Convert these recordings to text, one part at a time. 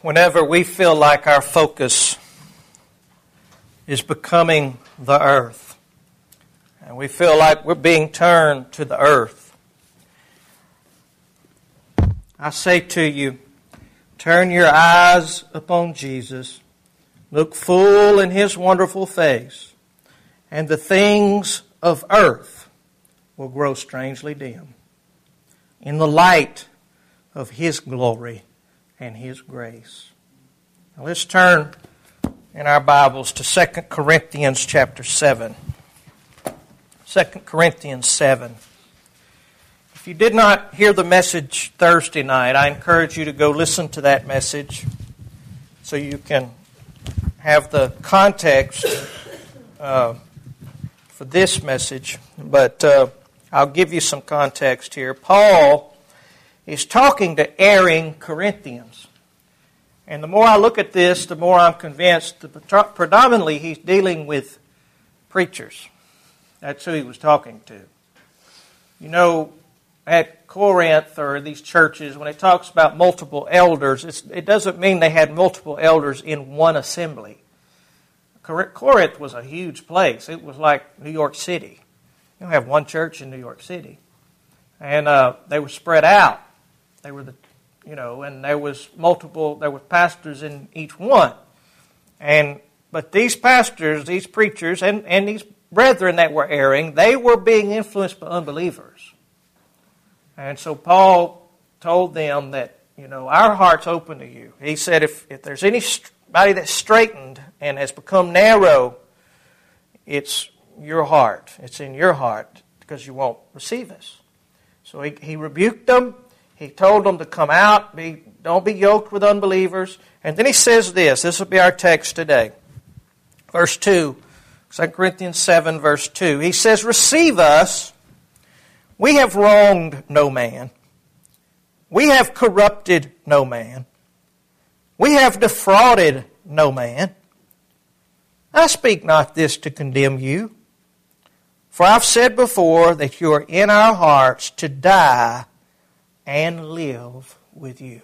Whenever we feel like our focus is becoming the earth, and we feel like we're being turned to the earth, I say to you, turn your eyes upon Jesus, look full in His wonderful face, and the things of earth will grow strangely dim in the light of His glory and His grace. Now let's turn in our Bibles to 2 Corinthians chapter 7. 2 Corinthians 7. If you did not hear the message Thursday night, I encourage you to go listen to that message so you can have the context for this message. But I'll give you some context here. Paul is talking to erring Corinthians. And the more I look at this, the more I'm convinced that predominantly he's dealing with preachers. That's who he was talking to. You know, at Corinth or these churches, when it talks about multiple elders, it doesn't mean they had multiple elders in one assembly. Corinth was a huge place. It was like New York City. You don't have one church in New York City. And they were spread out. They were and there was pastors in each one. But these pastors, these preachers, and these brethren that were erring, they were being influenced by unbelievers. And so Paul told them that, our heart's open to you. He said, if there's anybody that's straightened and has become narrow, it's your heart. It's in your heart because you won't receive us. So he rebuked them. He told them to come out, don't be yoked with unbelievers. And then he says this will be our text today. Verse 2, 2 Corinthians 7, verse 2. He says, receive us. We have wronged no man. We have corrupted no man. We have defrauded no man. I speak not this to condemn you. For I've said before that you are in our hearts to die and live with you.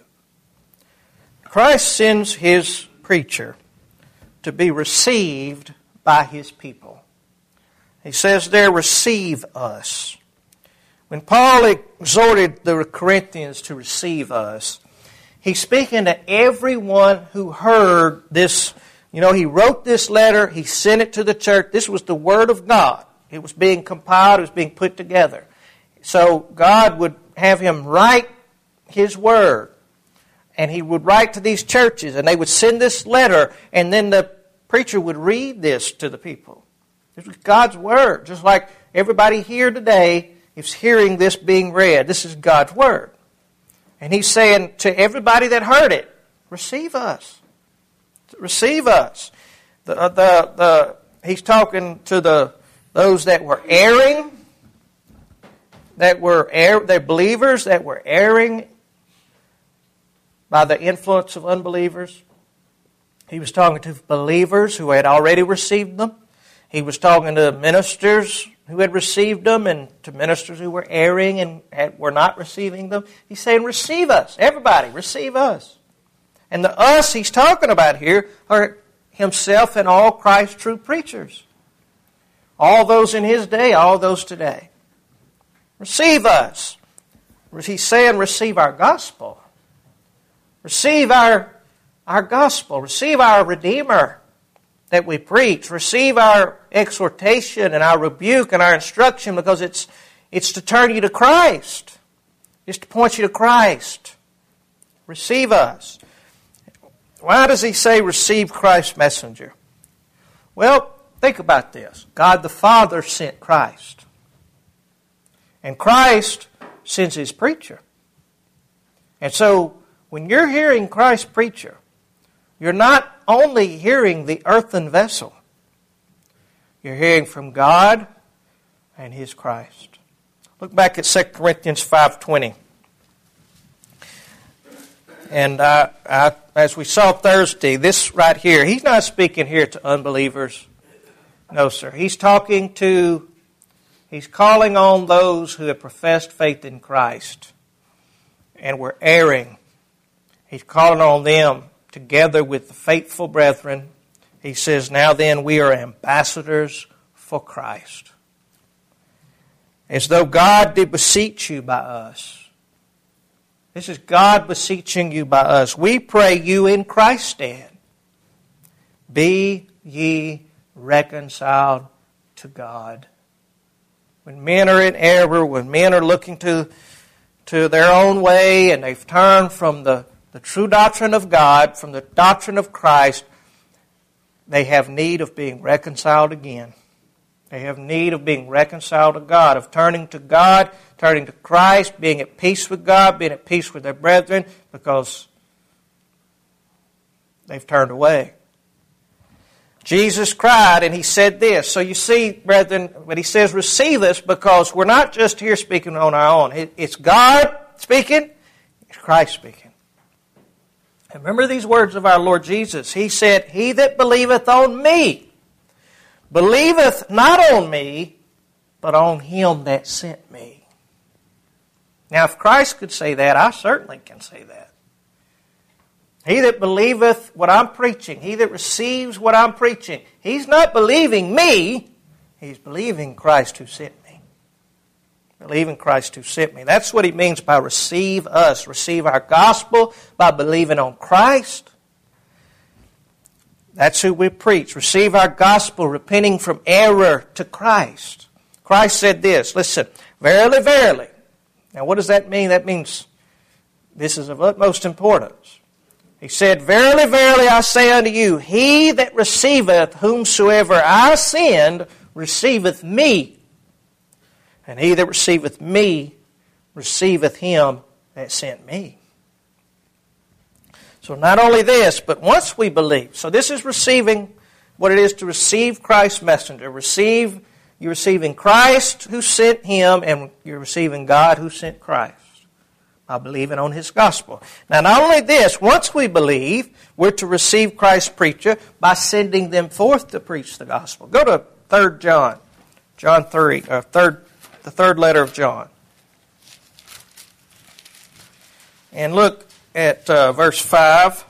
Christ sends His preacher to be received by His people. He says there, receive us. When Paul exhorted the Corinthians to receive us, he's speaking to everyone who heard this. He wrote this letter, he sent it to the church. This was the Word of God. It was being compiled, it was being put together. So God would have him write His Word. And he would write to these churches, and they would send this letter, and then the preacher would read this to the people. This was God's Word. Just like everybody here today is hearing this being read. This is God's Word. And he's saying to everybody that heard it, receive us. Receive us. He's talking to those that were erring, they're believers that were erring by the influence of unbelievers. He was talking to believers who had already received them. He was talking to ministers who had received them and to ministers who were erring and were not receiving them. He's saying, receive us. Everybody, receive us. And the us he's talking about here are himself and all Christ's true preachers. All those in his day, all those today. Receive us. He's saying receive our gospel. Receive our gospel. Receive our Redeemer that we preach. Receive our exhortation and our rebuke and our instruction, because it's to turn you to Christ. It's to point you to Christ. Receive us. Why does he say receive Christ's messenger? Well, think about this. God the Father sent Christ. And Christ sends His preacher. And so, when you're hearing Christ's preacher, you're not only hearing the earthen vessel. You're hearing from God and His Christ. Look back at 2 Corinthians 5:20. And as we saw Thursday, this right here, he's not speaking here to unbelievers. No, sir. He's calling on those who have professed faith in Christ and were erring. He's calling on them together with the faithful brethren, he says, now then we are ambassadors for Christ. As though God did beseech you by us. This is God beseeching you by us. We pray you in Christ's stead. Be ye reconciled to God. When men are in error, when men are looking to their own way and they've turned from the true doctrine of God, from the doctrine of Christ, they have need of being reconciled again. They have need of being reconciled to God, of turning to God, turning to Christ, being at peace with God, being at peace with their brethren, because they've turned away. Jesus cried and he said this. So you see, brethren, when he says receive us, because we're not just here speaking on our own. It's God speaking, it's Christ speaking. And remember these words of our Lord Jesus. He said, he that believeth on me, believeth not on me, but on him that sent me. Now if Christ could say that, I certainly can say that. He that believeth what I'm preaching, he that receives what I'm preaching, he's not believing me, he's believing Christ who sent me. Believing Christ who sent me. That's what he means by receive us. Receive our gospel by believing on Christ. That's who we preach. Receive our gospel, repenting from error to Christ. Christ said this, listen, verily, verily. Now what does that mean? That means this is of utmost importance. He said, verily, verily, I say unto you, he that receiveth whomsoever I send receiveth me. And he that receiveth me receiveth him that sent me. So not only this, but once we believe. So this is receiving what it is to receive Christ's messenger. You're receiving Christ who sent him, and you're receiving God who sent Christ by believing on his gospel. Now not only this, once we believe, we're to receive Christ's preacher by sending them forth to preach the gospel. Go to 3 John. John 3, the third letter of John. And look at verse 5.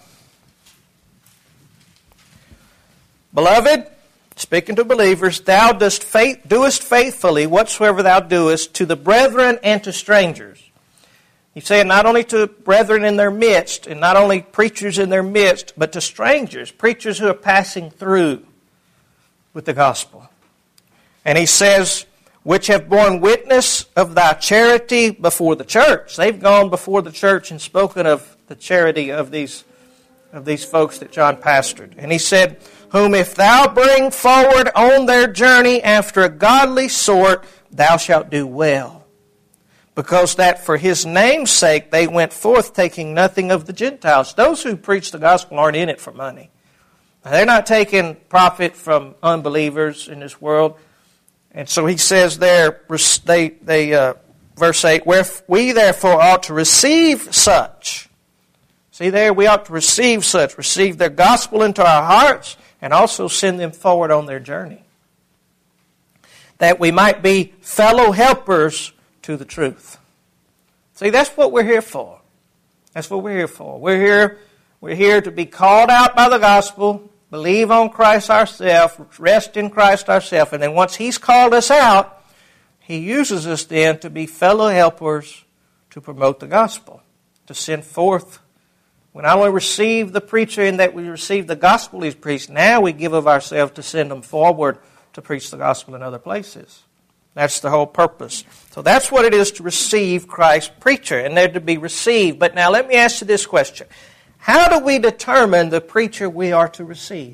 Beloved, speaking to believers, thou doest faithfully whatsoever thou doest to the brethren and to strangers. He's saying not only to brethren in their midst, and not only preachers in their midst, but to strangers, preachers who are passing through with the gospel. And he says, which have borne witness of thy charity before the church. They've gone before the church and spoken of the charity of these folks that John pastored. And he said, whom if thou bring forward on their journey after a godly sort, thou shalt do well. Because that for his name's sake they went forth taking nothing of the Gentiles. Those who preach the gospel aren't in it for money. They're not taking profit from unbelievers in this world. And so he says there, verse 8, where we therefore ought to receive such. See there, we ought to receive such, receive their gospel into our hearts, and also send them forward on their journey. That we might be fellow helpers to the truth. See, that's what we're here for. That's what we're here for. We're here to be called out by the gospel, believe on Christ ourselves, rest in Christ ourselves, and then once he's called us out, he uses us then to be fellow helpers to promote the gospel, to send forth. We not only receive the preacher in that we receive the gospel he's preached, now we give of ourselves to send them forward to preach the gospel in other places. That's the whole purpose. So that's what it is to receive Christ's preacher, and they're to be received. But now let me ask you this question. How do we determine the preacher we are to receive?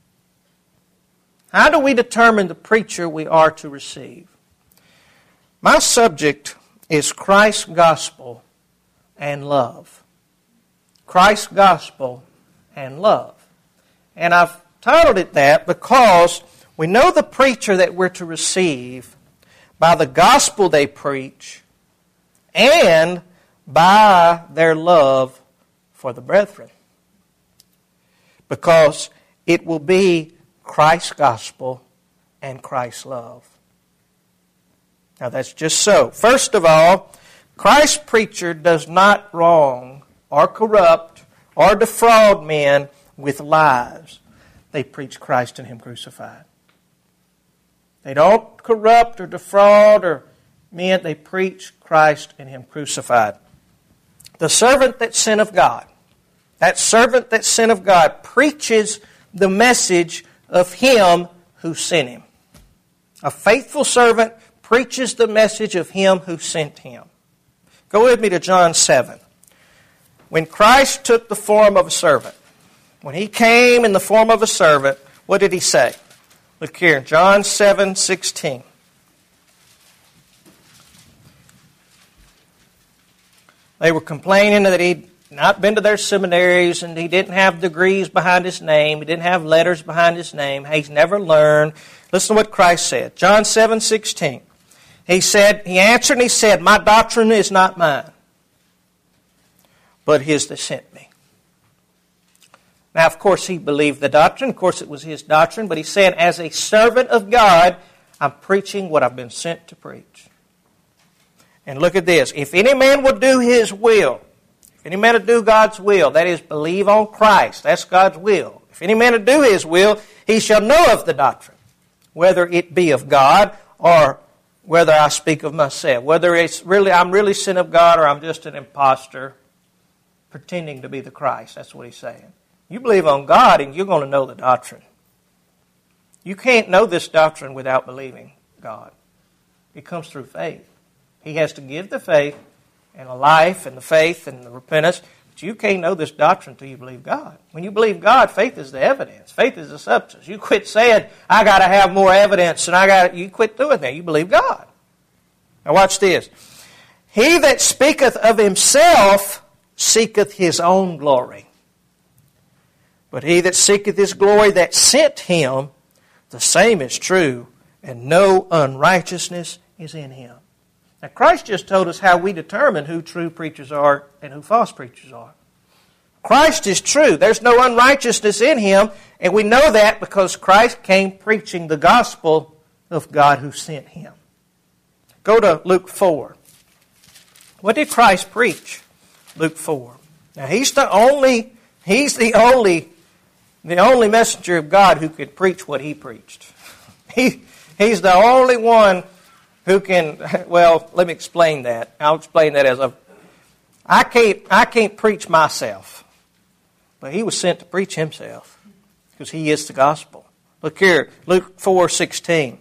How do we determine the preacher we are to receive? My subject is Christ's gospel and love. Christ's gospel and love. And I've titled it that because we know the preacher that we're to receive by the gospel they preach and by their love for the brethren. Because it will be Christ's gospel and Christ's love. Now that's just so. First of all, Christ's preacher does not wrong or corrupt or defraud men with lies. They preach Christ and Him crucified. They don't corrupt or defraud or men. They preach Christ and Him crucified. The servant that's sent of God, that servant that's sent of God preaches the message of Him who sent him. A faithful servant preaches the message of Him who sent him. Go with me to John 7. When Christ took the form of a servant, when He came in the form of a servant, what did He say? Look here, John 7:16. They were complaining that He'd not been to their seminaries and He didn't have degrees behind His name. He didn't have letters behind His name. He's never learned. Listen to what Christ said. John 7:16. He answered and He said, "My doctrine is not mine, but His that sent me." Now, of course, He believed the doctrine. Of course, it was His doctrine. But He said, as a servant of God, I'm preaching what I've been sent to preach. And look at this. If any man will do His will, if any man will do God's will, that is, believe on Christ, that's God's will. If any man will do His will, he shall know of the doctrine, whether it be of God or whether I speak of myself, whether I'm really sent of God or I'm just an imposter pretending to be the Christ. That's what He's saying. You believe on God and you're going to know the doctrine. You can't know this doctrine without believing God. It comes through faith. He has to give the faith and the life and the faith and the repentance. But you can't know this doctrine until you believe God. When you believe God, faith is the evidence. Faith is the substance. You quit saying, I got to have more evidence, and you quit doing that. You believe God. Now watch this. He that speaketh of himself seeketh his own glory. But he that seeketh his glory that sent him, the same is true, and no unrighteousness is in him. Now Christ just told us how we determine who true preachers are and who false preachers are. Christ is true. There's no unrighteousness in Him, and we know that because Christ came preaching the gospel of God who sent Him. Go to Luke 4. What did Christ preach? Luke 4. Now He's the only messenger of God who could preach what He preached. He's the only one who can, well, let me explain that. I'll explain that as I can't preach myself. But He was sent to preach Himself because He is the gospel. Look here, Luke 4:16.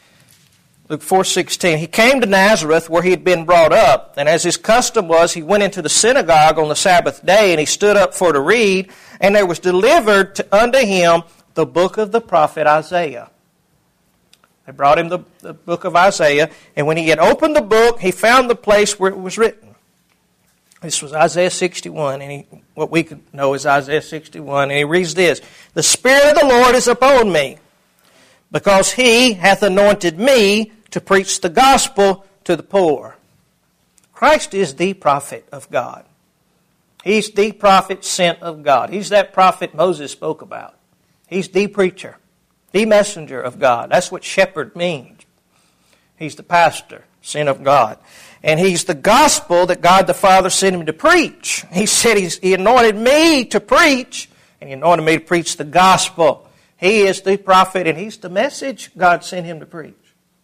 Luke 4:16. He came to Nazareth where He had been brought up, and as His custom was, He went into the synagogue on the Sabbath day, and He stood up for to read, and there was delivered unto Him the book of the prophet Isaiah. They brought Him the book of Isaiah, and when He had opened the book, He found the place where it was written. This was Isaiah 61, and what we could know is Isaiah 61, and He reads this: "The Spirit of the Lord is upon me, because He hath anointed me to preach the gospel to the poor." Christ is the prophet of God. He's the prophet sent of God. He's that prophet Moses spoke about. He's the preacher, the messenger of God. That's what shepherd means. He's the pastor sent of God. And He's the gospel that God the Father sent Him to preach. He said He anointed me to preach, and He anointed me to preach the gospel. He is the prophet, and He's the message God sent Him to preach.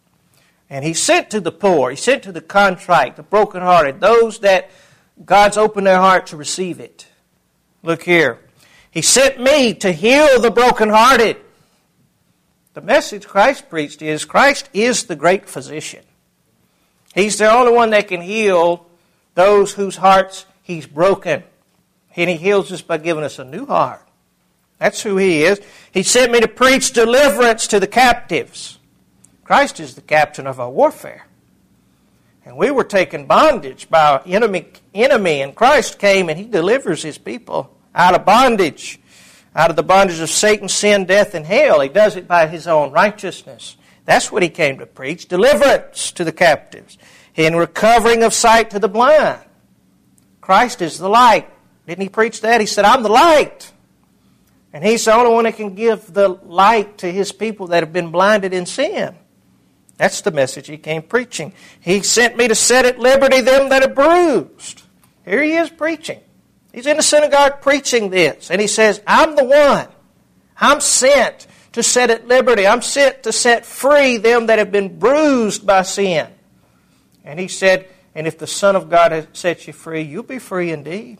And He sent to the poor. He sent to the contrite, the brokenhearted, those that God's opened their heart to receive it. Look here. He sent me to heal the brokenhearted. The message Christ preached is Christ is the great physician. He's the only one that can heal those whose hearts He's broken. And He heals us by giving us a new heart. That's who He is. He sent me to preach deliverance to the captives. Christ is the captain of our warfare. And we were taken bondage by our enemy, and Christ came and He delivers His people out of bondage, out of the bondage of Satan, sin, death, and hell. He does it by His own righteousness. That's what He came to preach, deliverance to the captives, and recovering of sight to the blind. Christ is the light. Didn't He preach that? He said, I'm the light. And He's the only one that can give the light to His people that have been blinded in sin. That's the message He came preaching. He sent me to set at liberty them that are bruised. Here He is preaching. He's in the synagogue preaching this. And he says, I'm the one. I'm sent to set at liberty. I'm sent to set free them that have been bruised by sin. And he said, and if the Son of God has set you free, you'll be free indeed.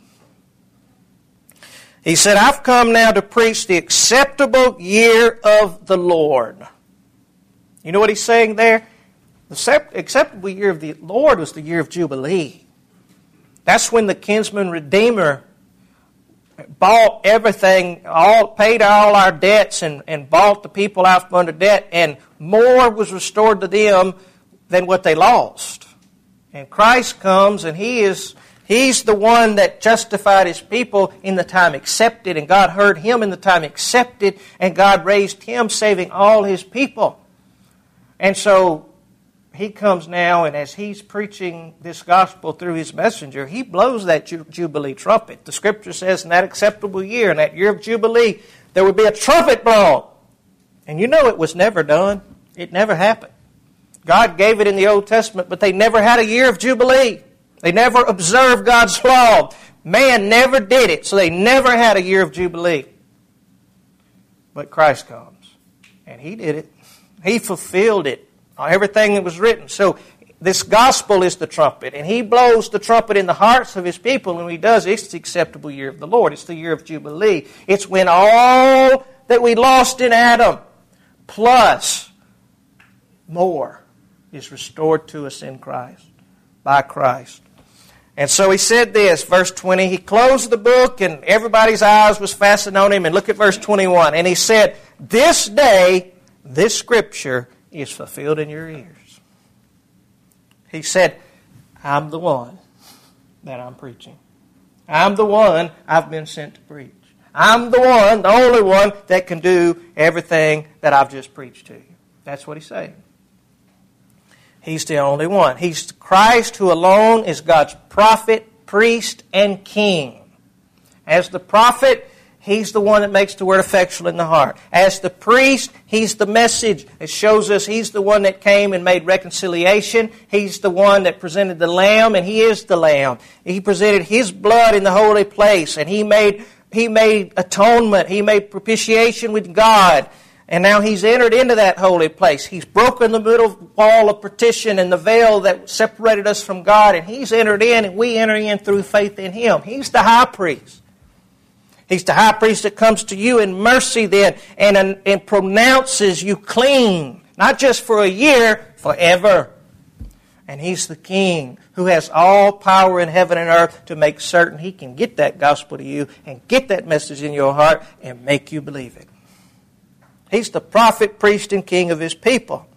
He said, I've come now to preach the acceptable year of the Lord. You know what he's saying there? The acceptable year of the Lord was the year of Jubilee. That's when the kinsman redeemer bought everything, paid all our debts and bought the people out from under debt, and more was restored to them than what they lost. And Christ comes, and He's the one that justified His people in the time accepted, and God heard Him in the time accepted, and God raised Him, saving all His people. And so He comes now, and as He's preaching this gospel through His messenger, He blows that Jubilee trumpet. The Scripture says in that acceptable year, in that year of Jubilee, there would be a trumpet blown. And you know it was never done. It never happened. God gave it in the Old Testament, but they never had a year of Jubilee. They never observed God's law. Man never did it, so they never had a year of Jubilee. But Christ comes, and He did it. He fulfilled it. Everything that was written. So this gospel is the trumpet. And He blows the trumpet in the hearts of His people. And when He does, it's the acceptable year of the Lord. It's the year of Jubilee. It's when all that we lost in Adam, plus more, is restored to us in Christ, by Christ. And so He said this, verse 20, He closed the book and everybody's eyes was fastened on Him. And look at verse 21. And He said, this day, this Scripture is fulfilled in your ears. He said, I'm the one that I'm preaching. I'm the one I've been sent to preach. I'm the one, the only one that can do everything that I've just preached to you. That's what He's saying. He's the only one. He's Christ who alone is God's prophet, priest, and king. As the prophet, He's the one that makes the word effectual in the heart. As the priest, He's the message. It shows us He's the one that came and made reconciliation. He's the one that presented the Lamb, and He is the Lamb. He presented His blood in the holy place, and He made atonement. He made propitiation with God. And now He's entered into that holy place. He's broken the middle wall of partition and the veil that separated us from God, and He's entered in, and we enter in through faith in Him. He's the high priest. He's the high priest that comes to you in mercy then and pronounces you clean. Not just for a year, forever. And He's the King who has all power in heaven and earth to make certain He can get that gospel to you and get that message in your heart and make you believe it. He's the prophet, priest, and king of His people.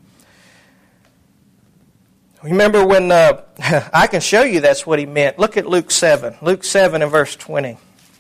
Remember when, I can show you that's what He meant. Look at Luke 7. Luke 7 and verse 20.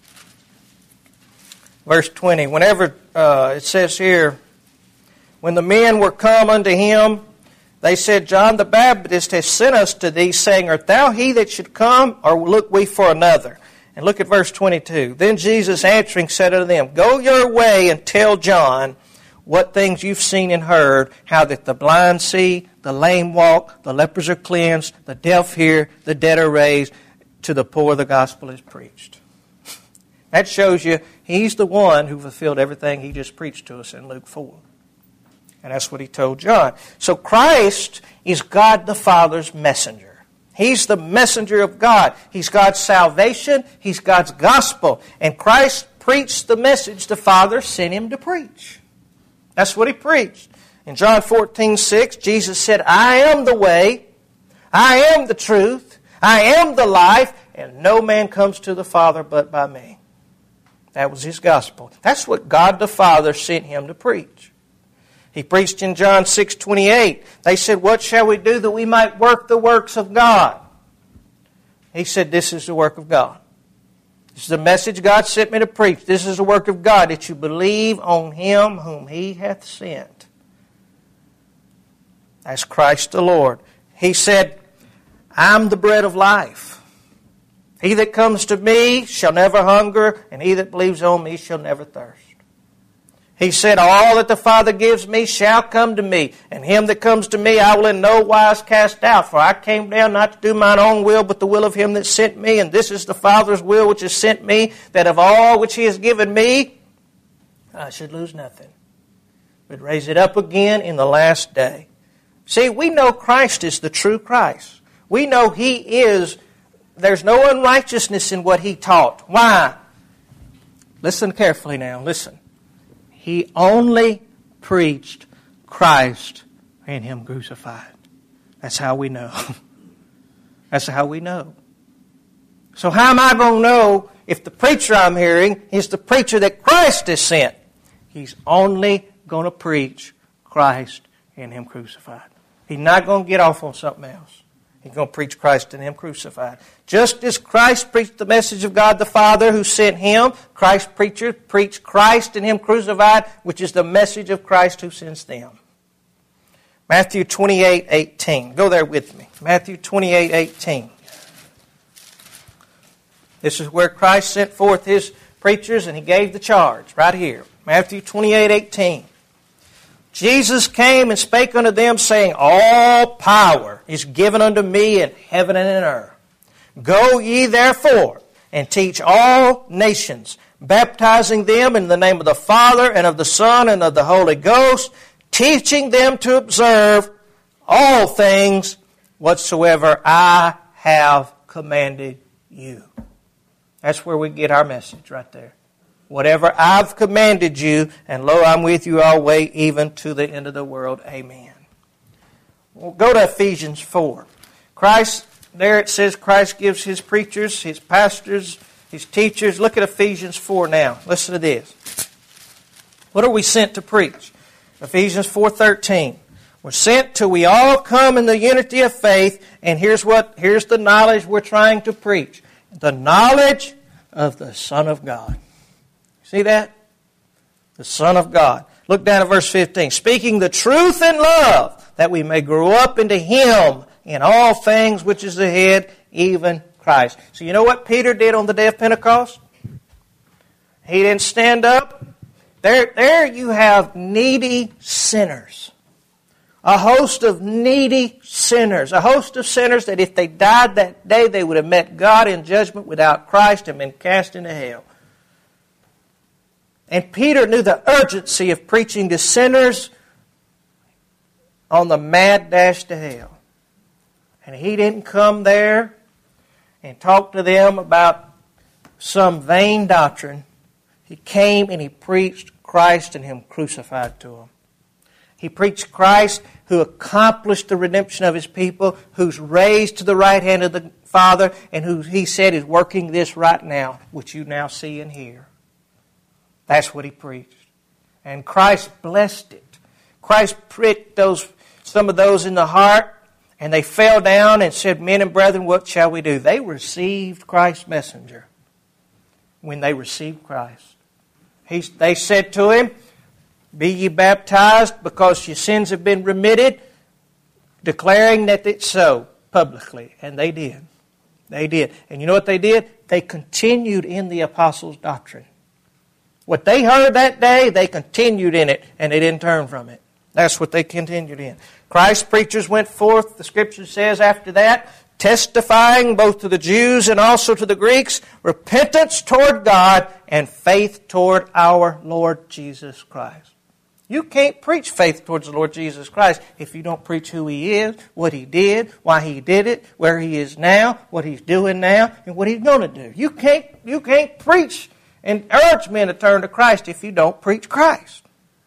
Verse 20, whenever it says here, when the men were come unto Him, they said, John the Baptist has sent us to thee, saying, art thou he that should come, or look we for another? And look at verse 22. Then Jesus answering said unto them, go your way and tell John what things you've seen and heard, how that the blind see, the lame walk, the lepers are cleansed, the deaf hear, the dead are raised, to the poor the gospel is preached. That shows you He's the one who fulfilled everything He just preached to us in Luke 4. And that's what He told John. So Christ is God the Father's messenger. He's the messenger of God. He's God's salvation. He's God's gospel. And Christ preached the message the Father sent Him to preach. That's what He preached. In John 14:6, Jesus said, I am the way, I am the truth, I am the life, and no man comes to the Father but by me. That was His gospel. That's what God the Father sent Him to preach. He preached in John 6:28. They said, what shall we do that we might work the works of God? He said, this is the work of God. This is the message God sent me to preach. This is the work of God, that you believe on Him whom He hath sent. That's Christ the Lord. He said, I'm the bread of life. He that comes to me shall never hunger, and he that believes on me shall never thirst. He said, all that the Father gives me shall come to me, and him that comes to me I will in no wise cast out. For I came down not to do mine own will, but the will of him that sent me. And this is the Father's will which has sent me, that of all which he has given me, I should lose nothing, but raise it up again in the last day. See, we know Christ is the true Christ. We know he is, there's no unrighteousness in what he taught. Why? Listen carefully now, listen. He only preached Christ and him crucified. That's how we know. That's how we know. So how am I going to know if the preacher I'm hearing is the preacher that Christ has sent? He's only going to preach Christ and him crucified. He's not going to get off on something else. He's going to preach Christ and him crucified. Just as Christ preached the message of God the Father who sent him, Christ's preachers preach Christ and him crucified, which is the message of Christ who sends them. Matthew 28:18. Go there with me. Matthew 28:18. This is where Christ sent forth his preachers and he gave the charge right here. Matthew 28:18. Jesus came and spake unto them, saying, all power is given unto me in heaven and in earth. Go ye therefore and teach all nations, baptizing them in the name of the Father and of the Son and of the Holy Ghost, teaching them to observe all things whatsoever I have commanded you. That's where we get our message right there. Whatever I've commanded you, and lo, I'm with you always, even to the end of the world. Amen. We'll go to Ephesians 4. Christ, there it says Christ gives his preachers, his pastors, his teachers. Look at Ephesians 4 now. Listen to this. What are we sent to preach? Ephesians 4:13. We're sent till we all come in the unity of faith, and here's the knowledge we're trying to preach. The knowledge of the Son of God. See that? The Son of God. Look down at verse 15. Speaking the truth in love, that we may grow up into him in all things which is the head, even Christ. So you know what Peter did on the day of Pentecost? He didn't stand up. There you have needy sinners. A host of needy sinners. A host of sinners that if they died that day, they would have met God in judgment without Christ and been cast into hell. And Peter knew the urgency of preaching to sinners on the mad dash to hell. And he didn't come there and talk to them about some vain doctrine. He came and he preached Christ and him crucified to them. He preached Christ who accomplished the redemption of his people, who's raised to the right hand of the Father, and who he said is working this right now, which you now see and hear. That's what he preached. And Christ blessed it. Christ pricked some of those in the heart, and they fell down and said, men and brethren, what shall we do? They received Christ's messenger when they received Christ. They said to him, be ye baptized because your sins have been remitted, declaring that it's so publicly. And they did. They did. And you know what they did? They continued in the apostles' doctrine. What they heard that day, they continued in it, and they didn't turn from it. That's what they continued in. Christ's preachers went forth, the Scripture says after that, testifying both to the Jews and also to the Greeks, repentance toward God and faith toward our Lord Jesus Christ. You can't preach faith towards the Lord Jesus Christ if you don't preach who He is, what He did, why He did it, where He is now, what He's doing now, and what He's going to do. You can't preach and urge men to turn to Christ if you don't preach Christ.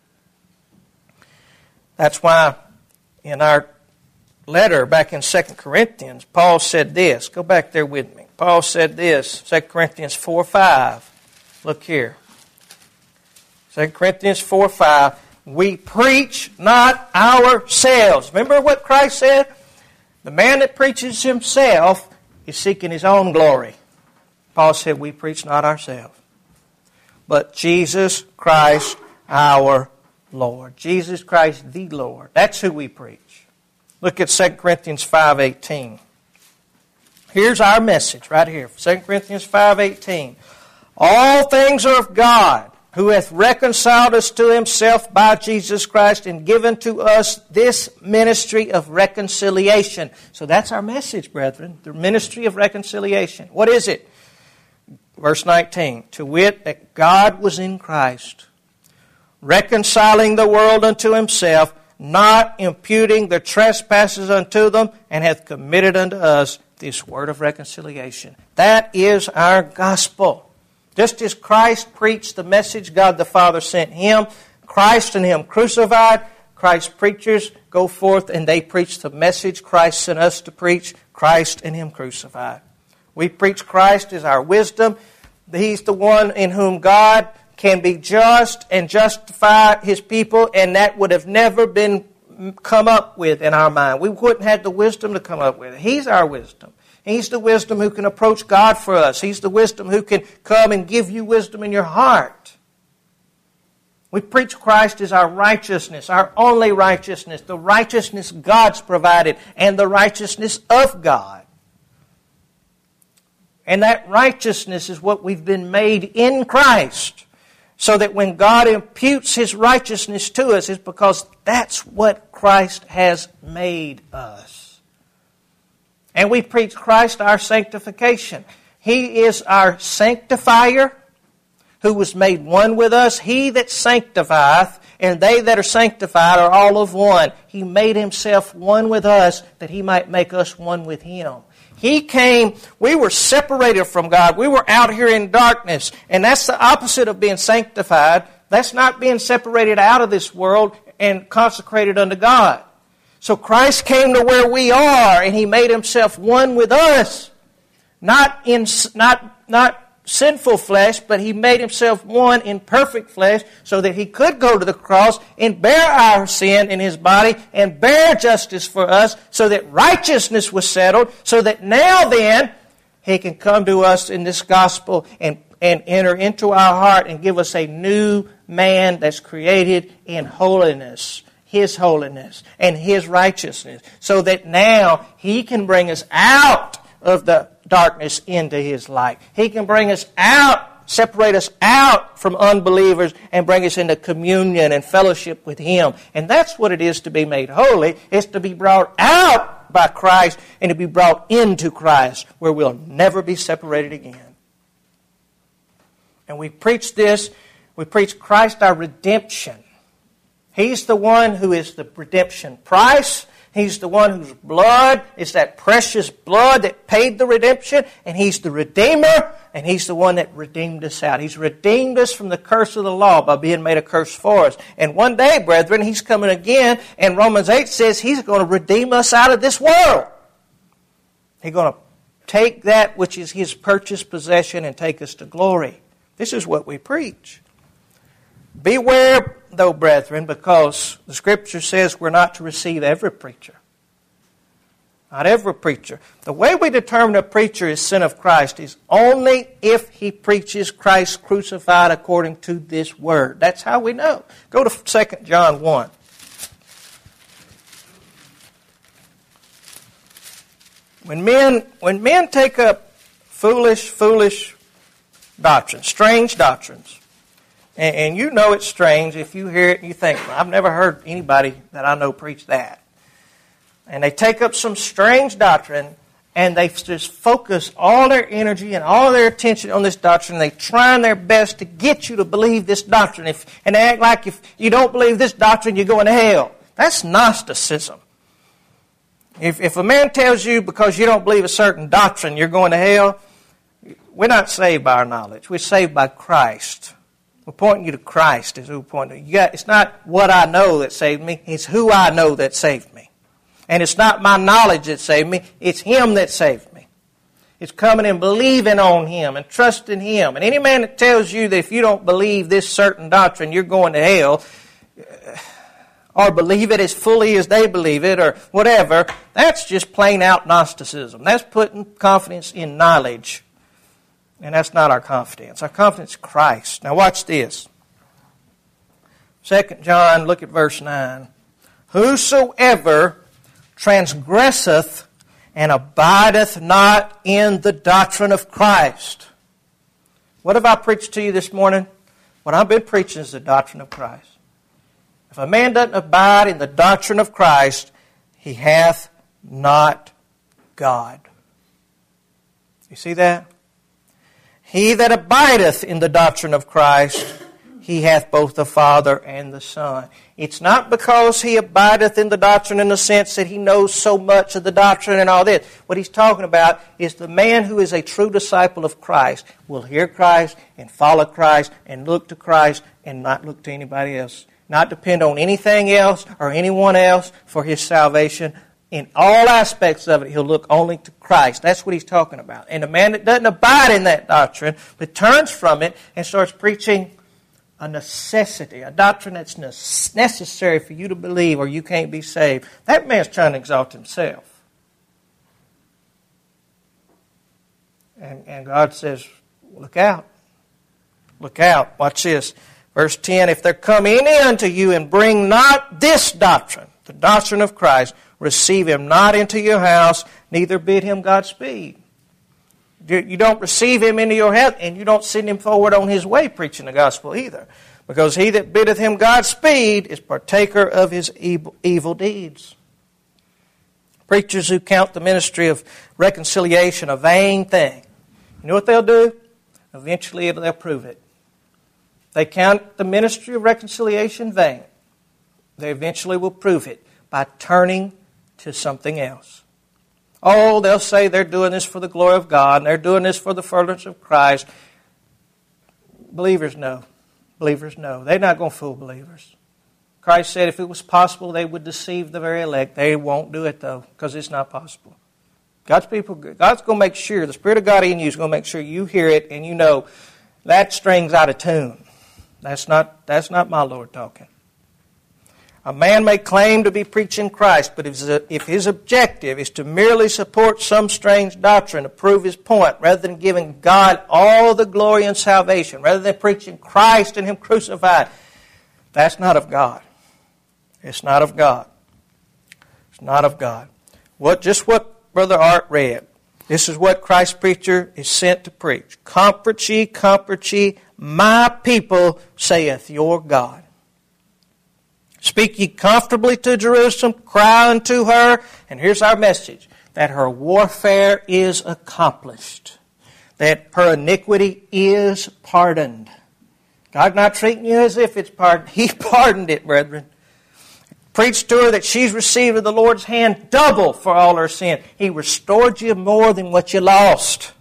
That's why in our letter back in 2 Corinthians, Paul said this. Go back there with me. Paul said this, 2 Corinthians 4:5. Look here. 2 Corinthians 4:5. We preach not ourselves. Remember what Christ said? The man that preaches himself is seeking his own glory. Paul said we preach not ourselves, but Jesus Christ our Lord. Jesus Christ the Lord. That's who we preach. Look at 2 Corinthians 5:18. Here's our message right here. 2 Corinthians 5:18. All things are of God, who hath reconciled us to himself by Jesus Christ and given to us this ministry of reconciliation. So that's our message, brethren, the ministry of reconciliation. What is it? Verse 19, to wit, that God was in Christ, reconciling the world unto himself, not imputing their trespasses unto them, and hath committed unto us this word of reconciliation. That is our gospel. Just as Christ preached the message God the Father sent him, Christ and him crucified, Christ's preachers go forth and they preach the message Christ sent us to preach, Christ and him crucified. We preach Christ as our wisdom. He's the one in whom God can be just and justify his people, and that would have never been come up with in our mind. We wouldn't have the wisdom to come up with it. He's our wisdom. He's the wisdom who can approach God for us. He's the wisdom who can come and give you wisdom in your heart. We preach Christ as our righteousness, our only righteousness, the righteousness God's provided, and the righteousness of God. And that righteousness is what we've been made in Christ. So that when God imputes his righteousness to us, it's because that's what Christ has made us. And we preach Christ our sanctification. He is our sanctifier, who was made one with us. He that sanctifieth, and they that are sanctified are all of one. He made himself one with us, that he might make us one with him. He came, we were separated from God. We were out here in darkness. And that's the opposite of being sanctified. That's not being separated out of this world and consecrated unto God. So Christ came to where we are, and he made himself one with us. Not sinful flesh, but he made himself one in perfect flesh so that he could go to the cross and bear our sin in his body and bear justice for us, so that righteousness was settled, so that now then he can come to us in this gospel and enter into our heart and give us a new man that's created in holiness, his holiness and his righteousness, so that now he can bring us out of the darkness into his light. He can bring us out, separate us out from unbelievers and bring us into communion and fellowship with him. And that's what it is to be made holy. It's to be brought out by Christ and to be brought into Christ, where we'll never be separated again. And we preach this. We preach Christ our redemption. He's the one who is the redemption price. He's the one whose blood is that precious blood that paid the redemption. And he's the Redeemer. And he's the one that redeemed us out. He's redeemed us from the curse of the law by being made a curse for us. And one day, brethren, he's coming again. And Romans 8 says he's going to redeem us out of this world. He's going to take that which is his purchased possession and take us to glory. This is what we preach. Beware, though, brethren, because the Scripture says we're not to receive every preacher. Not every preacher. The way we determine a preacher is sin of Christ is only if he preaches Christ crucified according to this Word. That's how we know. Go to 2 John 1. When men take up foolish doctrines, strange doctrines, and you know it's strange if you hear it and you think, well, I've never heard anybody that I know preach that. And they take up some strange doctrine and they just focus all their energy and all their attention on this doctrine. They try their best to get you to believe this doctrine. And they act like if you don't believe this doctrine, you're going to hell. That's Gnosticism. If a man tells you because you don't believe a certain doctrine, you're going to hell, we're not saved by our knowledge. We're saved by Christ. We're pointing you to Christ is who we're pointing to. It's not what I know that saved me. It's who I know that saved me. And it's not my knowledge that saved me. It's him that saved me. It's coming and believing on him and trusting him. And any man that tells you that if you don't believe this certain doctrine, you're going to hell, or believe it as fully as they believe it, or whatever, that's just plain out Gnosticism. That's putting confidence in knowledge. And that's not our confidence. Our confidence is Christ. Now watch this. 2 John, look at verse 9. Whosoever transgresseth and abideth not in the doctrine of Christ. What have I preached to you this morning? What I've been preaching is the doctrine of Christ. If a man doesn't abide in the doctrine of Christ, he hath not God. You see that? He that abideth in the doctrine of Christ, he hath both the Father and the Son. It's not because he abideth in the doctrine in the sense that he knows so much of the doctrine and all this. What he's talking about is the man who is a true disciple of Christ will hear Christ and follow Christ and look to Christ and not look to anybody else. Not depend on anything else or anyone else for his salvation. In all aspects of it, he'll look only to Christ. That's what he's talking about. And the man that doesn't abide in that doctrine, but turns from it and starts preaching a necessity, a doctrine that's necessary for you to believe or you can't be saved, that man's trying to exalt himself. And God says, look out. Look out. Watch this. Verse 10, if there come any unto you and bring not this doctrine, the doctrine of Christ, receive him not into your house, neither bid him Godspeed. You don't receive him into your house, and you don't send him forward on his way preaching the gospel either. Because he that biddeth him Godspeed is partaker of his evil deeds. Preachers who count the ministry of reconciliation a vain thing, you know what they'll do? Eventually they'll prove it. They count the ministry of reconciliation vain. They eventually will prove it by turning to something else. Oh, they'll say they're doing this for the glory of God, and they're doing this for the furtherance of Christ. Believers know. Believers know. They're not going to fool believers. Christ said if it was possible, they would deceive the very elect. They won't do it, though, because it's not possible. God's going to make sure, the Spirit of God in you is going to make sure you hear it and you know that string's out of tune. That's not my Lord talking. A man may claim to be preaching Christ, but if his objective is to merely support some strange doctrine to prove his point, rather than giving God all the glory and salvation, rather than preaching Christ and him crucified, that's not of God. It's not of God. It's not of God. Just what Brother Art read. This is what Christ's preacher is sent to preach. Comfort ye, my people, saith your God. Speak ye comfortably to Jerusalem, cry unto her, and here's our message, that her warfare is accomplished, that her iniquity is pardoned. God's not treating you as if it's pardoned. He pardoned it, brethren. Preach to her that she's received of the Lord's hand double for all her sin. He restored you more than what you lost.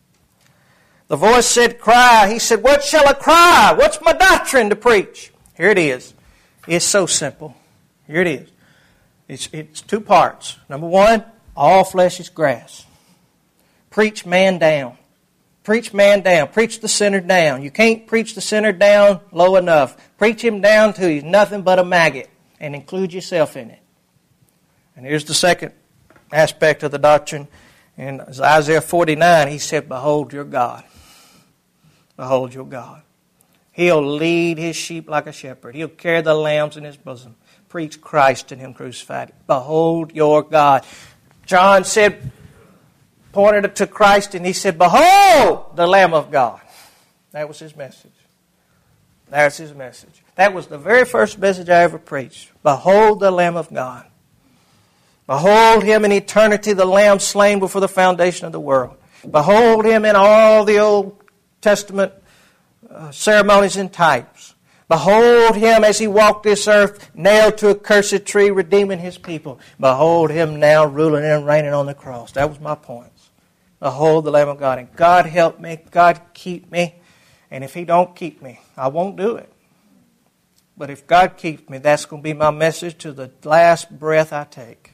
The voice said, cry. He said, what shall I cry? What's my doctrine to preach? Here it is. It's so simple. Here it is. It's two parts. Number one, all flesh is grass. Preach man down. Preach man down. Preach the sinner down. You can't preach the sinner down low enough. Preach him down till he's nothing but a maggot, and include yourself in it. And here's the second aspect of the doctrine. In Isaiah 49, he said, behold your God. Behold your God. He'll lead his sheep like a shepherd. He'll carry the lambs in his bosom. Preach Christ and him crucified. Behold your God. John said, pointed to Christ, and he said, behold the Lamb of God. That was his message. That's his message. That was the very first message I ever preached. Behold the Lamb of God. Behold him in eternity, the Lamb slain before the foundation of the world. Behold him in all the Old Testament ceremonies and types. Behold him as he walked this earth, nailed to a cursed tree, redeeming his people. Behold him now ruling and reigning on the cross. That was my point. Behold the Lamb of God. And God help me. God keep me. And if he don't keep me, I won't do it. But if God keeps me, that's going to be my message to the last breath I take.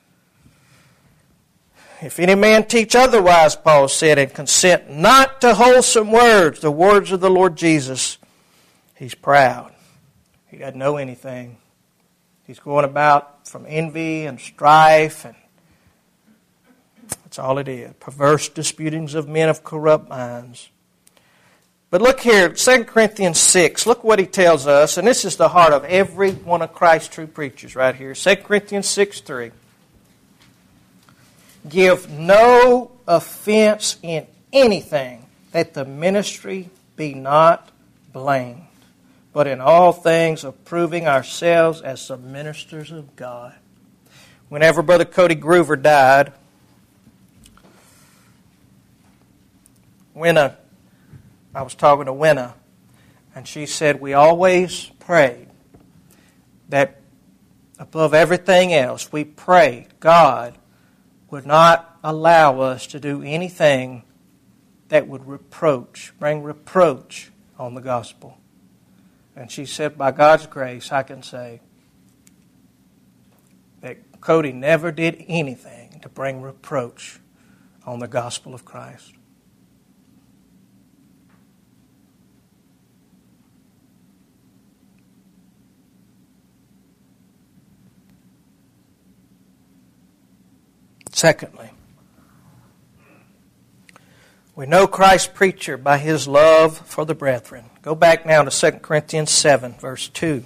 If any man teach otherwise, Paul said, and consent not to wholesome words, the words of the Lord Jesus, he's proud. He doesn't know anything. He's going about from envy and strife, and that's all it is. Perverse disputings of men of corrupt minds. But look here, 2 Corinthians 6, look what he tells us, and this is the heart of every one of Christ's true preachers right here. 2 Corinthians 6:3. Give no offense in anything, that the ministry be not blamed. but in all things approving ourselves as the ministers of God. Whenever Brother Cody Groover died, I was talking to Winna, and she said we always prayed that above everything else, we prayed God would not allow us to do anything that would bring reproach on the gospel. And she said, by God's grace, I can say that Cody never did anything to bring reproach on the gospel of Christ. Secondly, we know Christ's preacher by his love for the brethren. Go back now to 2 Corinthians 7, verse 2.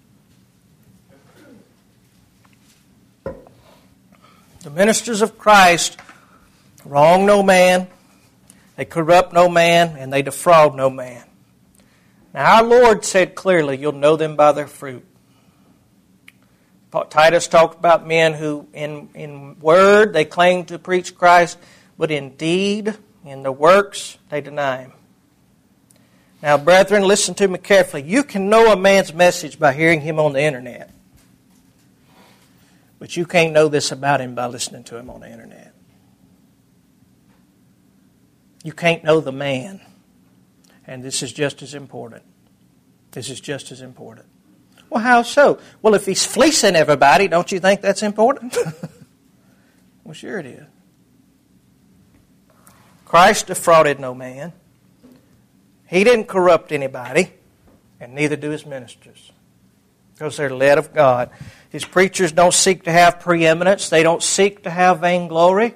The ministers of Christ wrong no man, they corrupt no man, and they defraud no man. Now our Lord said clearly, you'll know them by their fruit. Titus talked about men who in word they claim to preach Christ, but in deed, in the works, they deny Him. Now, brethren, listen to me carefully. You can know a man's message by hearing him on the internet. But you can't know this about him by listening to him on the internet. You can't know the man. And this is just as important. This is just as important. Well, how so? Well, if he's fleecing everybody, don't you think that's important? Well, sure it is. Christ defrauded no man. He didn't corrupt anybody, and neither do his ministers, because they're led of God. His preachers don't seek to have preeminence. They don't seek to have vainglory.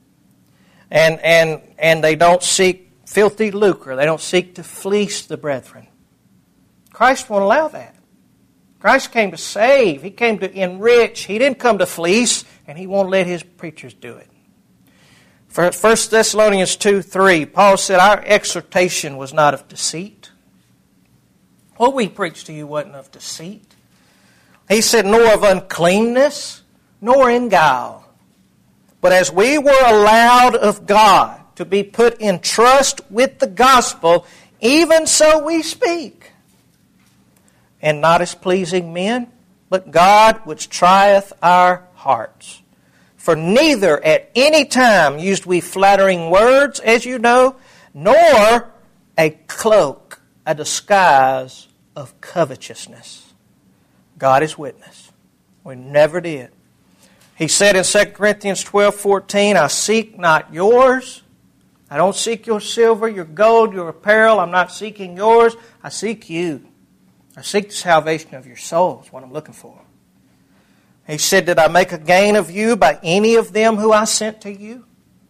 And they don't seek filthy lucre. They don't seek to fleece the brethren. Christ won't allow that. Christ came to save. He came to enrich. He didn't come to fleece, and He won't let His preachers do it. 1 Thessalonians 2:3, Paul said, our exhortation was not of deceit. What we preached to you wasn't of deceit. He said, nor of uncleanness, nor in guile. But as we were allowed of God to be put in trust with the gospel, even so we speak. And not as pleasing men, but God which trieth our hearts. For neither at any time used we flattering words, as you know, nor a cloak, a disguise of covetousness. God is witness. We never did. He said in 2 Corinthians 12:14, I seek not yours. I don't seek your silver, your gold, your apparel. I'm not seeking yours. I seek you. I seek the salvation of your souls, what I'm looking for. He said, did I make a gain of you by any of them who I sent to you?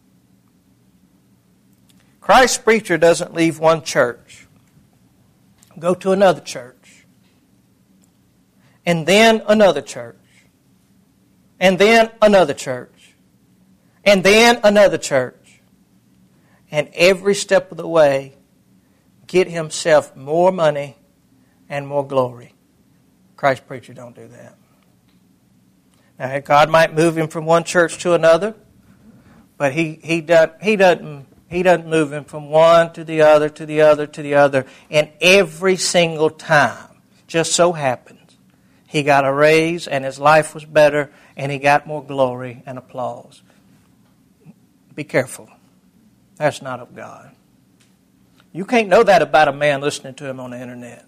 Christ's preacher doesn't leave one church. Go to another church. And then another church. And then another church. And then another church. And every step of the way, get himself more money and more glory. Christ's preacher don't do that. Now, God might move him from one church to another, but he doesn't move him from one to the other, to the other, to the other. And every single time, just so happens, he got a raise and his life was better and he got more glory and applause. Be careful. That's not of God. You can't know that about a man listening to him on the internet.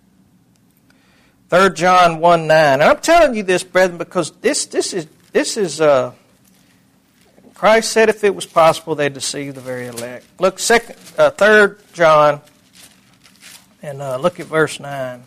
3 John 1:9. And I'm telling you this, brethren, because this is Christ said if it was possible, they'd deceive the very elect. Look, 3 John, and look at verse 9.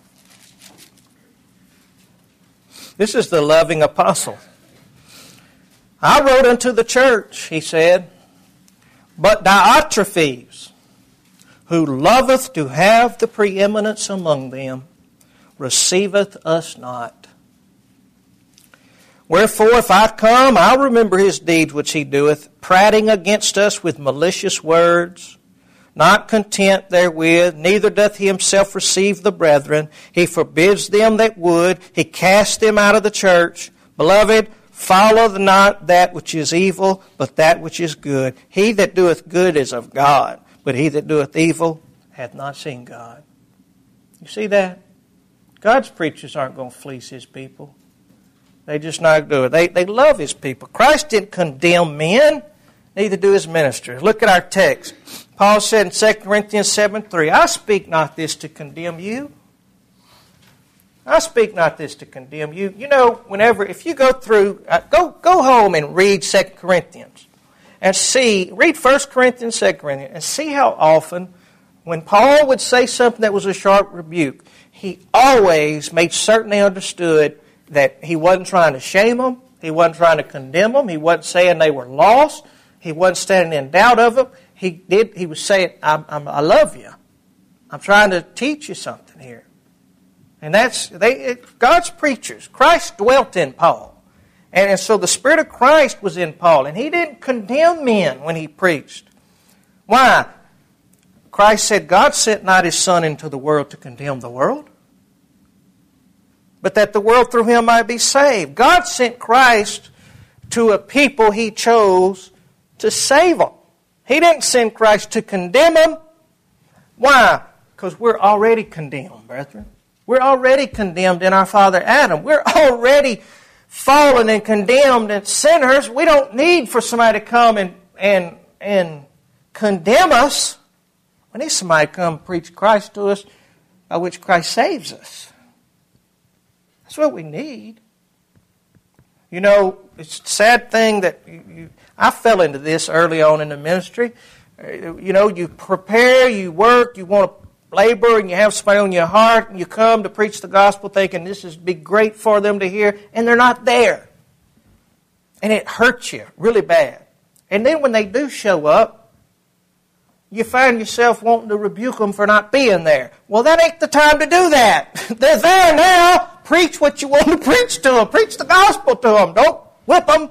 This is the loving apostle. I wrote unto the church, he said, but Diotrephes, who loveth to have the preeminence among them, receiveth us not. Wherefore, if I come, I'll remember his deeds which he doeth, prating against us with malicious words. not content therewith, neither doth he himself receive the brethren. He forbids them that would. He casts them out of the church. Beloved, follow not that which is evil, but that which is good. He that doeth good is of God, but he that doeth evil hath not seen God. You see that? God's preachers aren't going to fleece His people. They just not do it. They love His people. Christ didn't condemn men, neither do His ministers. Look at our text. Paul said in 2 Corinthians 7:3, I speak not this to condemn you. I speak not this to condemn you. You know, if you go through, go home and read 2 Corinthians and read 1 Corinthians, 2 Corinthians, and see how often when Paul would say something that was a sharp rebuke, he always made certain they understood that he wasn't trying to shame them, he wasn't trying to condemn them, he wasn't saying they were lost, he wasn't standing in doubt of them. He was saying, I love you. I'm trying to teach you something here. And that's God's preachers. Christ dwelt in Paul. And so the Spirit of Christ was in Paul. And he didn't condemn men when he preached. Why? Christ said, God sent not His Son into the world to condemn the world, but that the world through Him might be saved. God sent Christ to a people He chose to save them. He didn't send Christ to condemn them. Why? Because we're already condemned, brethren. We're already condemned in our father Adam. We're already fallen and condemned and sinners. We don't need for somebody to come and condemn us. We need somebody to come preach Christ to us, by which Christ saves us. That's what we need. You know, it's a sad thing that I fell into this early on in the ministry. You know, you prepare, you work, you want to labor, and you have somebody on your heart, and you come to preach the gospel thinking this is be great for them to hear, and they're not there. And it hurts you really bad. And then when they do show up, you find yourself wanting to rebuke them for not being there. Well, that ain't the time to do that. They're there now. Preach what you want to preach to them. Preach the gospel to them. Don't whip them.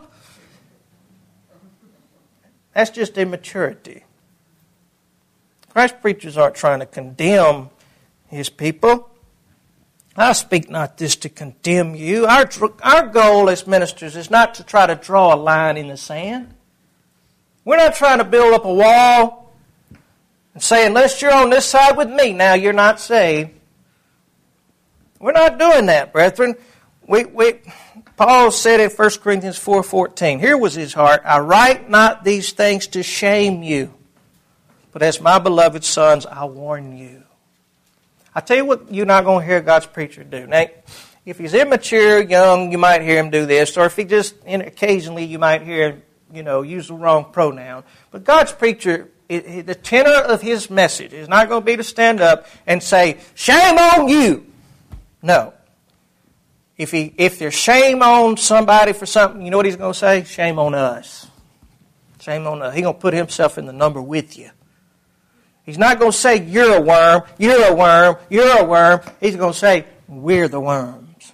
That's just immaturity. Christ's preachers aren't trying to condemn His people. I speak not this to condemn you. Our goal as ministers is not to try to draw a line in the sand. We're not trying to build up a wall and say, unless you're on this side with me, now you're not saved. We're not doing that, brethren. Paul said in 1 Corinthians 4:14, here was his heart, I write not these things to shame you, but as my beloved sons, I warn you. I tell you what you're not going to hear God's preacher do. Now, if he's immature, young, you might hear him do this, or if he just, occasionally you might hear him, use the wrong pronoun. But God's preacher, the tenor of his message is not going to be to stand up and say, shame on you. No. If there's shame on somebody for something, you know what he's going to say? Shame on us. Shame on us. He's going to put himself in the number with you. He's not going to say, you're a worm, you're a worm, you're a worm. He's going to say, we're the worms.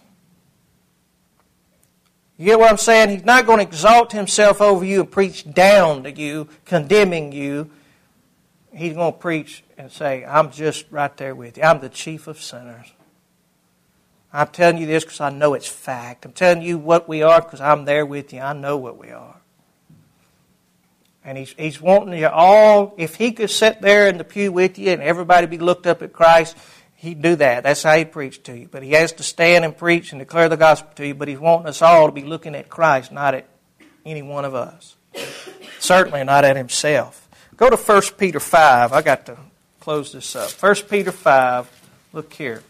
You get what I'm saying? He's not going to exalt himself over you and preach down to you, condemning you. He's going to preach and say, I'm just right there with you. I'm the chief of sinners. I'm telling you this because I know it's fact. I'm telling you what we are because I'm there with you. I know what we are. And he's wanting you all, if he could sit there in the pew with you and everybody be looked up at Christ, he'd do that. That's how he'd preach to you. But he has to stand and preach and declare the gospel to you. But he's wanting us all to be looking at Christ, not at any one of us. Certainly not at himself. Go to 1 Peter 5. I got to close this up. 1 Peter 5. Look here.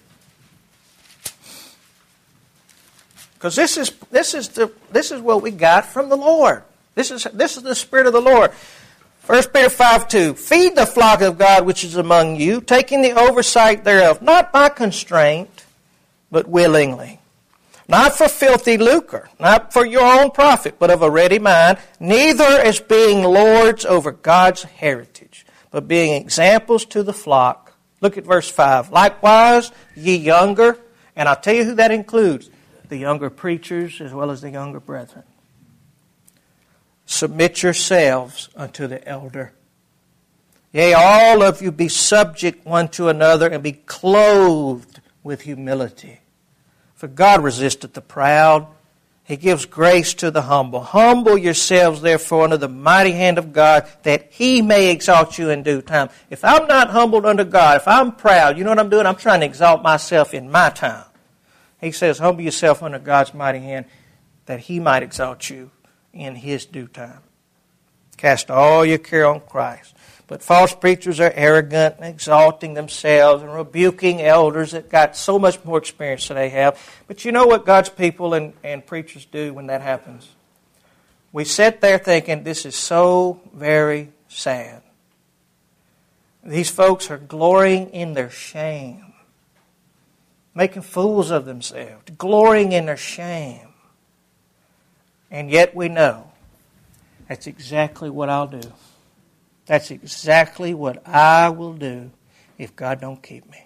Because this is what we got from the Lord. This is the Spirit of the Lord. 1 Peter 5:2. Feed the flock of God which is among you, taking the oversight thereof, not by constraint, but willingly. Not for filthy lucre, not for your own profit, but of a ready mind, neither as being lords over God's heritage, but being examples to the flock. Look at verse 5. Likewise, ye younger, and I'll tell you who that includes, the younger preachers as well as the younger brethren. Submit yourselves unto the elder. Yea, all of you be subject one to another, and be clothed with humility. For God resisteth the proud. He gives grace to the humble. Humble yourselves, therefore, under the mighty hand of God, that He may exalt you in due time. If I'm not humbled under God, if I'm proud, you know what I'm doing? I'm trying to exalt myself in my time. He says, humble yourself under God's mighty hand, that He might exalt you in His due time. Cast all your care on Christ. But false preachers are arrogant and exalting themselves and rebuking elders that got so much more experience than they have. But you know what God's people and preachers do when that happens? We sit there thinking, this is so very sad. These folks are glorying in their shame, making fools of themselves, glorying in their shame. And yet we know that's exactly what I'll do. That's exactly what I will do if God don't keep me.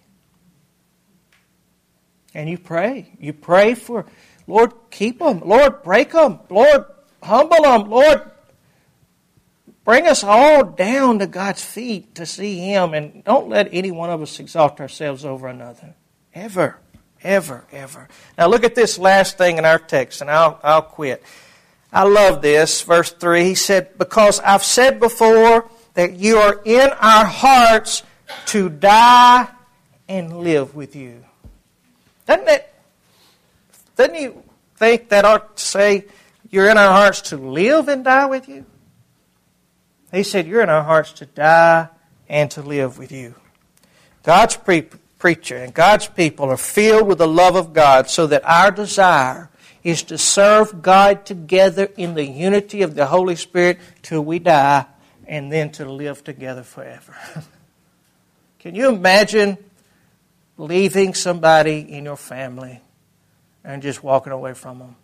And you pray. You pray for, Lord, keep them. Lord, break them. Lord, humble them. Lord, bring us all down to God's feet to see Him. And don't let any one of us exalt ourselves over another. Ever, ever, ever. Now look at this last thing in our text, and I'll quit. I love this. Verse 3, he said, because I've said before that you are in our hearts to die and live with you. Doesn't you think that ought to say you're in our hearts to live and die with you? He said you're in our hearts to die and to live with you. God's preacher and God's people are filled with the love of God, so that our desire is to serve God together in the unity of the Holy Spirit till we die, and then to live together forever. Can you imagine leaving somebody in your family and just walking away from them?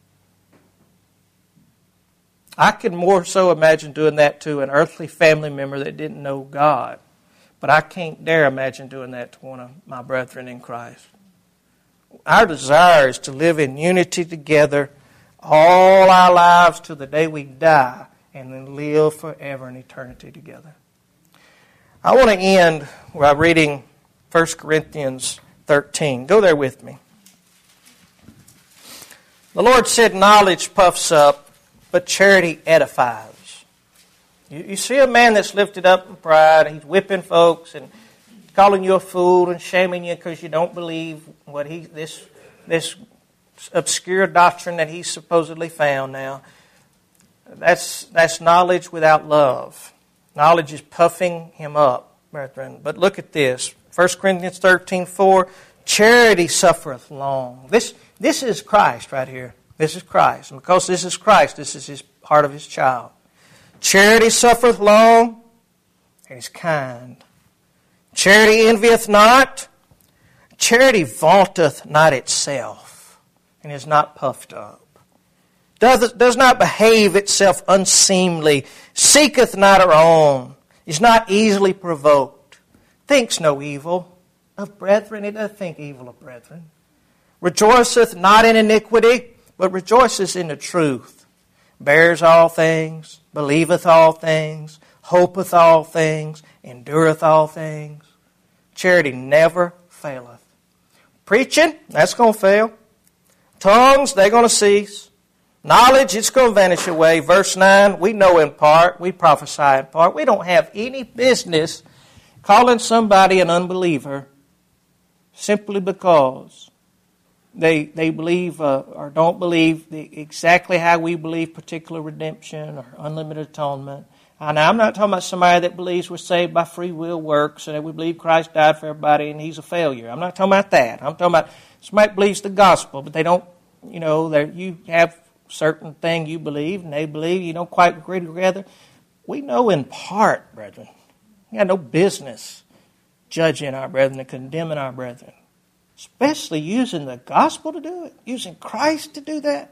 I can more so imagine doing that to an earthly family member that didn't know God. But I can't dare imagine doing that to one of my brethren in Christ. Our desire is to live in unity together all our lives till the day we die, and then live forever in eternity together. I want to end by reading 1 Corinthians 13. Go there with me. The Lord said, knowledge puffs up, but charity edifies. You see a man that's lifted up in pride, he's whipping folks and calling you a fool and shaming you because you don't believe what this obscure doctrine that he's supposedly found now. That's knowledge without love. Knowledge is puffing him up, brethren. But look at this. 1 Corinthians 13:4, charity suffereth long. This is Christ right here. This is Christ. And because this is Christ, this is His heart of His child. Charity suffereth long and is kind. Charity envieth not. Charity vaunteth not itself and is not puffed up. Does not behave itself unseemly, seeketh not her own, is not easily provoked, thinks no evil of brethren. It doesn't think evil of brethren. Rejoiceth not in iniquity, but rejoiceth in the truth. Bears all things, believeth all things, hopeth all things, endureth all things. Charity never faileth. Preaching, that's going to fail. Tongues, they're going to cease. Knowledge, it's going to vanish away. Verse 9, we know in part, we prophesy in part. We don't have any business calling somebody an unbeliever simply because they believe or don't believe exactly how we believe particular redemption or unlimited atonement. Now, I'm not talking about somebody that believes we're saved by free will works and that we believe Christ died for everybody and He's a failure. I'm not talking about that. I'm talking about somebody that believes the gospel, but they don't, you have certain thing you believe and they believe, you don't quite agree together. We know in part, brethren. We have no business judging our brethren and condemning our brethren. Especially using the gospel to do it. Using Christ to do that.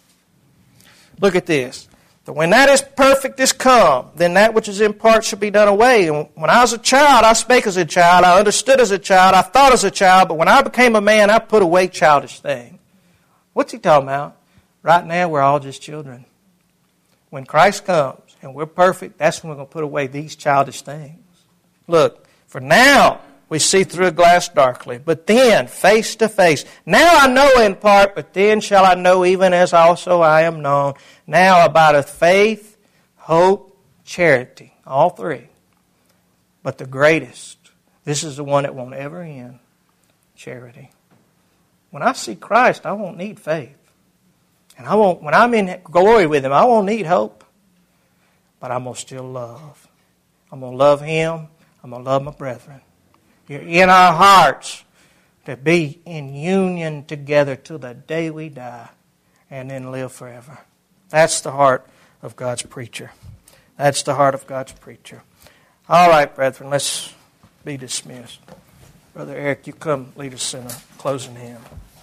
Look at this. But when that is perfect is come, then that which is in part shall be done away. And when I was a child, I spake as a child, I understood as a child, I thought as a child, but when I became a man, I put away childish things. What's he talking about? Right now, we're all just children. When Christ comes and we're perfect, that's when we're going to put away these childish things. Look, for now we see through a glass darkly, but then face to face. Now I know in part, but then shall I know even as also I am known. Now abideth faith, hope, charity. All three. But the greatest, this is the one that won't ever end, charity. When I see Christ, I won't need faith. And when I'm in glory with Him, I won't need hope. But I'm going to still love. I'm going to love Him. I'm going to love my brethren. You're in our hearts to be in union together till the day we die and then live forever. That's the heart of God's preacher. That's the heart of God's preacher. All right, brethren, let's be dismissed. Brother Eric, you come lead us in a closing hymn.